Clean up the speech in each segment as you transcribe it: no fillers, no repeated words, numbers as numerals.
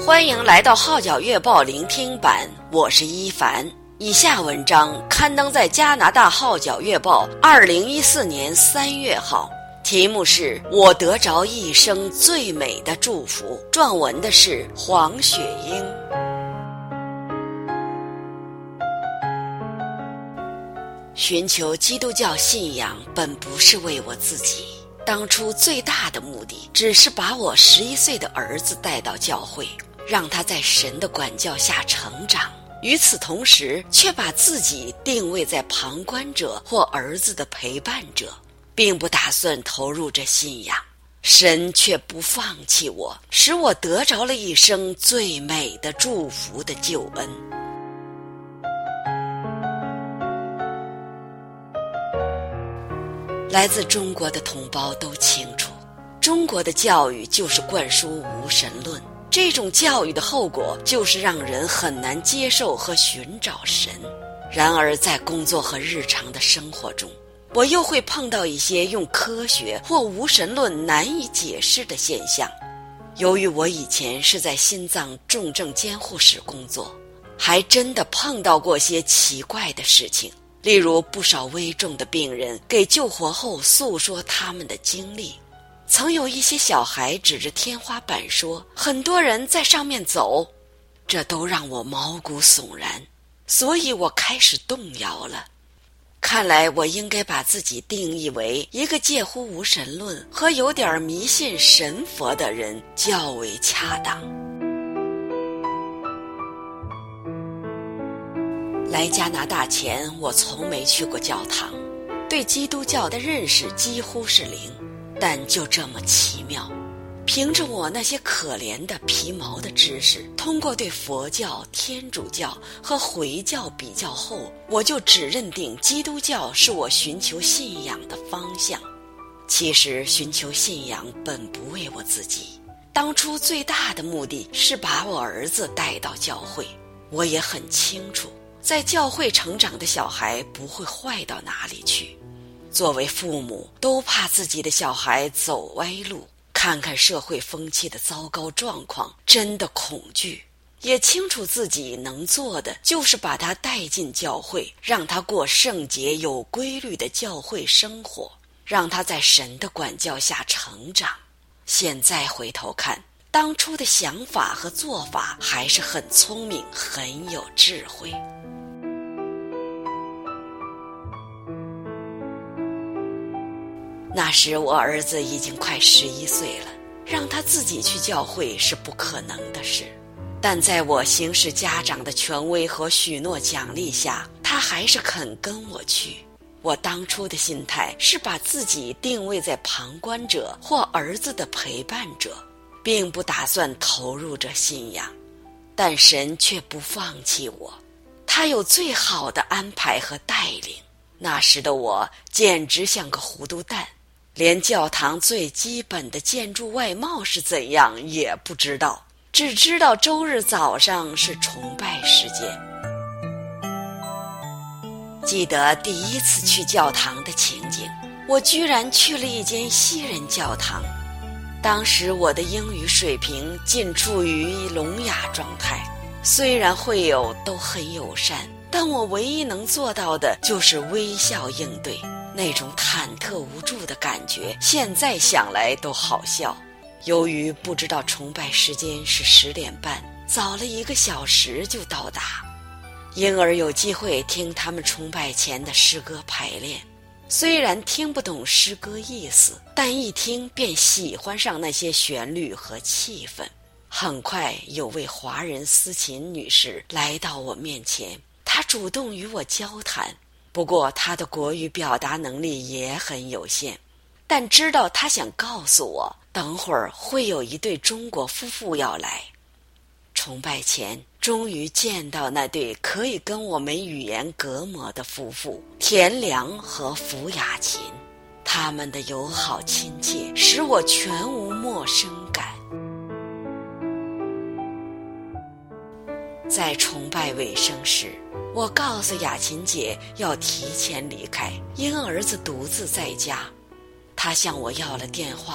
欢迎来到号角月报聆听版，我是一凡。以下文章刊登在加拿大号角月报2014年3月号，题目是我得着一生最美的祝福，撰文的是黄雪英。寻求基督教信仰本不是为我自己，当初最大的目的只是把我11岁的儿子带到教会，让他在神的管教下成长，与此同时却把自己定位在旁观者或儿子的陪伴者，并不打算投入这信仰。神却不放弃我，使我得着了一生最美的祝福的救恩。来自中国的同胞都清楚，中国的教育就是灌输无神论，这种教育的后果就是让人很难接受和寻找神。然而在工作和日常的生活中，我又会碰到一些用科学或无神论难以解释的现象。由于我以前是在心脏重症监护室工作，还真的碰到过些奇怪的事情。例如不少危重的病人给救活后诉说他们的经历，曾有一些小孩指着天花板说很多人在上面走，这都让我毛骨悚然，所以我开始动摇了。看来我应该把自己定义为一个介乎无神论和有点迷信神佛的人较为恰当。来加拿大前，我从没去过教堂，对基督教的认识几乎是零。但就这么奇妙，凭着我那些可怜的皮毛的知识，通过对佛教、天主教和回教比较后，我就只认定基督教是我寻求信仰的方向。其实寻求信仰本不为我自己，当初最大的目的是把我儿子带到教会。我也很清楚，在教会成长的小孩不会坏到哪里去。作为父母，都怕自己的小孩走歪路，看看社会风气的糟糕状况，真的恐惧。也清楚自己能做的就是把他带进教会，让他过圣洁有规律的教会生活，让他在神的管教下成长。现在回头看，当初的想法和做法还是很聪明，很有智慧。那时我儿子已经快11岁了，让他自己去教会是不可能的事。但在我行使家长的权威和许诺奖励下，他还是肯跟我去。我当初的心态是把自己定位在旁观者或儿子的陪伴者，并不打算投入这信仰。但神却不放弃我，他有最好的安排和带领。那时的我简直像个糊涂蛋，连教堂最基本的建筑外貌是怎样也不知道，只知道周日早上是崇拜时间。记得第一次去教堂的情景，我居然去了一间西人教堂。当时我的英语水平近处于聋哑状态，虽然会友都很友善，但我唯一能做到的就是微笑应对。那种忐忑无助的感觉，现在想来都好笑。由于不知道崇拜时间是10点半，早了1个小时就到达，因而有机会听他们崇拜前的诗歌排练。虽然听不懂诗歌意思，但一听便喜欢上那些旋律和气氛。很快有位华人司琴女士来到我面前，她主动与我交谈。不过他的国语表达能力也很有限，但知道他想告诉我，等会儿会有一对中国夫妇要来。崇拜前，终于见到那对可以跟我们语言隔膜的夫妇田良和福雅琴，他们的友好亲切使我全无陌生感。在崇拜尾声时，我告诉雅琴姐要提前离开，因儿子独自在家。她向我要了电话，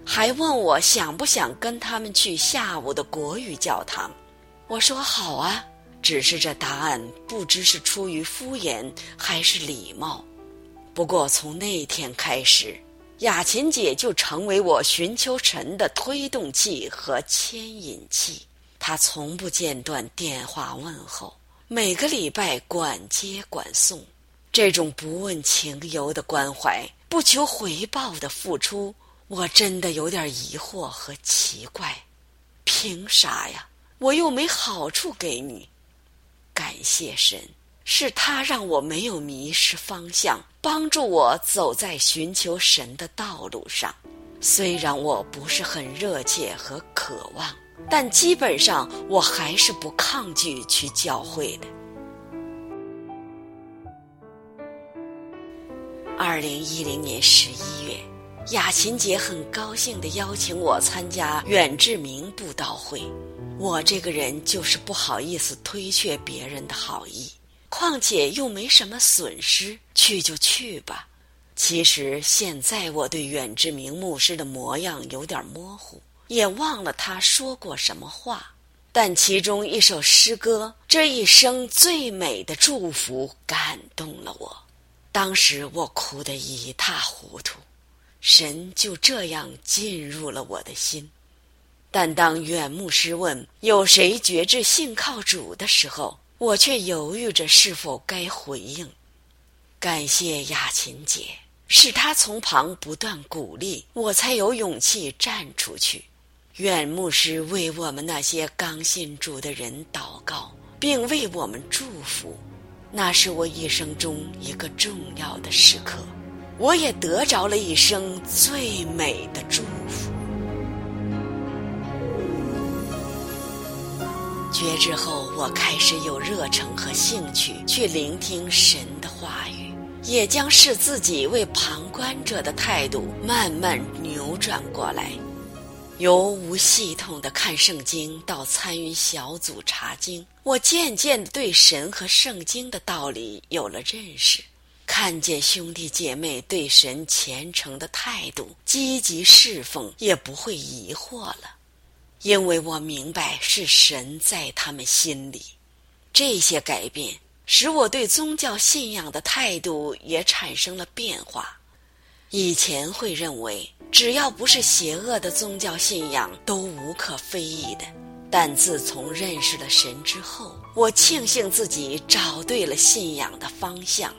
还问我想不想跟他们去下午的国语教堂。我说好啊，只是这答案不知是出于敷衍还是礼貌。不过从那天开始，雅琴姐就成为我寻求神的推动器和牵引器。她从不间断电话问候，每个礼拜管接管送。这种不问情由的关怀，不求回报的付出，我真的有点疑惑和奇怪。凭啥呀？我又没好处给你。感谢神，是他让我没有迷失方向，帮助我走在寻求神的道路上。虽然我不是很热切和渴望，但基本上我还是不抗拒去教会的。2010年11月，雅琴姐很高兴地邀请我参加远志明布道会。我这个人就是不好意思推却别人的好意，况且又没什么损失，去就去吧。其实现在我对远志明牧师的模样有点模糊，也忘了他说过什么话，但其中一首诗歌，这一生最美的祝福，感动了我。当时我哭得一塌糊涂，神就这样进入了我的心。但当远牧师问有谁决志信靠主的时候，我却犹豫着是否该回应。感谢雅琴姐，是她从旁不断鼓励，我才有勇气站出去。远牧师为我们那些刚信主的人祷告，并为我们祝福，那是我一生中一个重要的时刻，我也得着了一生最美的祝福。决志后，我开始有热诚和兴趣去聆听神的话语，也将视自己为旁观者的态度慢慢扭转过来。由无系统的看圣经到参与小组查经，我渐渐地对神和圣经的道理有了认识，看见兄弟姐妹对神虔诚的态度，积极侍奉，也不会疑惑了。因为我明白是神在他们心里。这些改变使我对宗教信仰的态度也产生了变化。以前会认为只要不是邪恶的宗教信仰都无可非议的，但自从认识了神之后，我庆幸自己找对了信仰的方向。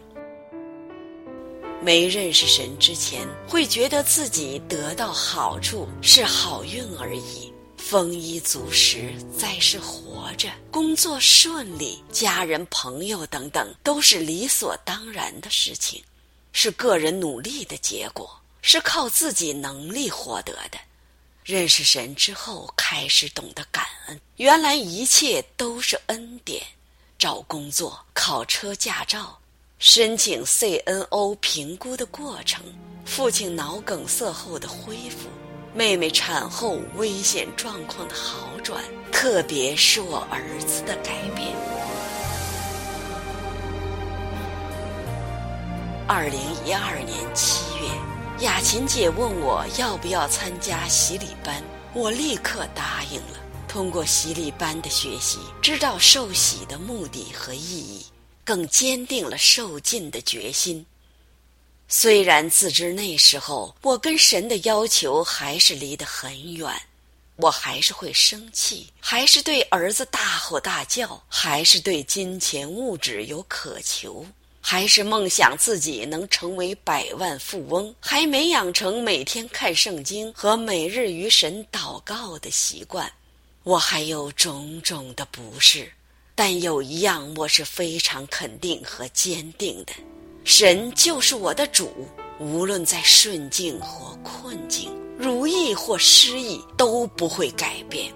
没认识神之前，会觉得自己得到好处是好运而已，丰衣足食，在世活着，工作顺利，家人朋友等等都是理所当然的事情，是个人努力的结果，是靠自己能力获得的。认识神之后，开始懂得感恩，原来一切都是恩典。找工作，考车驾照，申请 CNO 评估的过程，父亲脑梗塞后的恢复，妹妹产后危险状况的好转，特别是我儿子的改变。2012年7月，雅琴姐问我要不要参加洗礼班，我立刻答应了。通过洗礼班的学习，知道受洗的目的和意义，更坚定了受浸的决心。虽然自知那时候我跟神的要求还是离得很远，我还是会生气，还是对儿子大吼大叫，还是对金钱物质有渴求，还是梦想自己能成为百万富翁，还没养成每天看圣经和每日与神祷告的习惯。我还有种种的不是，但有一样我是非常肯定和坚定的，神就是我的主，无论在顺境或困境，如意或失意，都不会改变。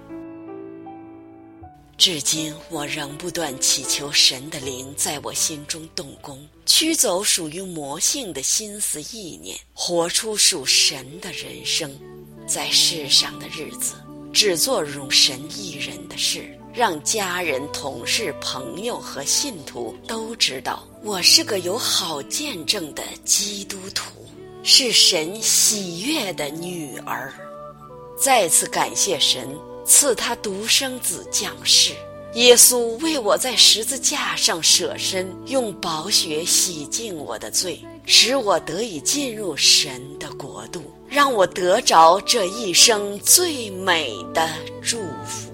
至今我仍不断祈求神的灵在我心中动工，驱走属于魔性的心思意念，活出属神的人生。在世上的日子，只做容神一人的事，让家人、同事、朋友和信徒都知道我是个有好见证的基督徒，是神喜悦的女儿。 再次感谢神赐他独生子降世。耶稣为我在十字架上舍身，用宝血洗净我的罪，使我得以进入神的国度，让我得着这一生最美的祝福。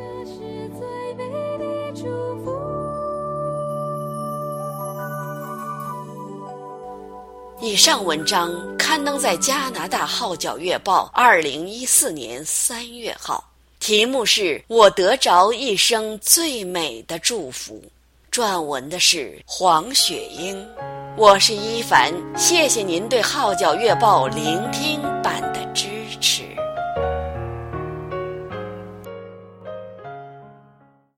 以上文章刊登在加拿大号角月报2014年3月号，题目是我得着一生最美的祝福。撰文的是黄雪英。我是一凡，谢谢您对号角月报聆听版的支持。